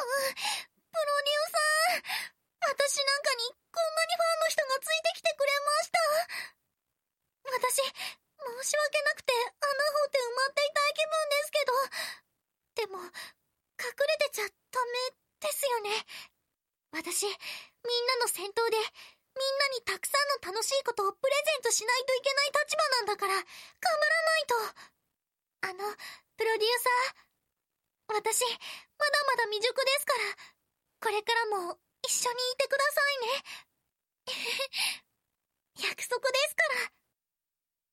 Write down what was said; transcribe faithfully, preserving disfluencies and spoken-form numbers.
プロデューサー、私なんかにこんなにファンの人がついてきてくれました。私、申し訳なくて穴掘って埋まっていたい気分ですけど、でも、隠れてちゃダメですよね。私、みんなの先頭で、みんなにたくさんの楽しいことをプレゼントしないといけない立場なんだから、頑張らないと。あの、プロデューサー、私、まだまだ未熟ですから、これからも一緒にいてくださいね。約束ですから。